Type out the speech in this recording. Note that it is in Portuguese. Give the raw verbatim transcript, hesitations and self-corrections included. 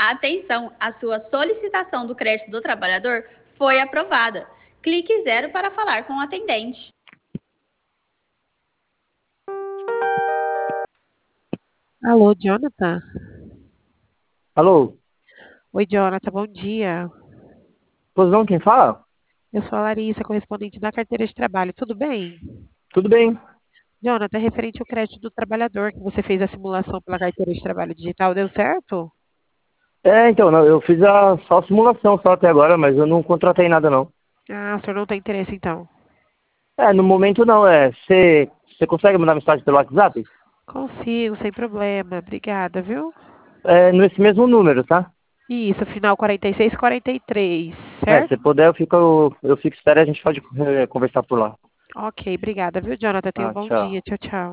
Atenção, a sua solicitação do crédito do trabalhador foi aprovada. Clique zero para falar com o atendente. Alô, Jonathan? Alô, Oi, Jonathan, bom dia. Rosão, quem fala? Eu sou a Larissa, correspondente da carteira de trabalho. Tudo bem? Tudo bem? Jonathan, referente ao crédito do trabalhador, que você fez a simulação pela carteira de trabalho digital, deu certo? É, então, não, eu fiz a só a simulação só até agora, mas eu não contratei nada não. Ah, o senhor não tem interesse, então? É, no momento não, é. Você você consegue mandar mensagem pelo WhatsApp? Consigo, sem problema. Obrigada, viu? É, nesse mesmo número, tá? Isso, final quarenta e seis e quarenta e três, É, certo? se puder, eu fico, eu fico esperto e a gente pode é, conversar por lá. Ok, obrigada, viu, Jonathan? Tenha um Ah, bom tchau. dia. Tchau, tchau.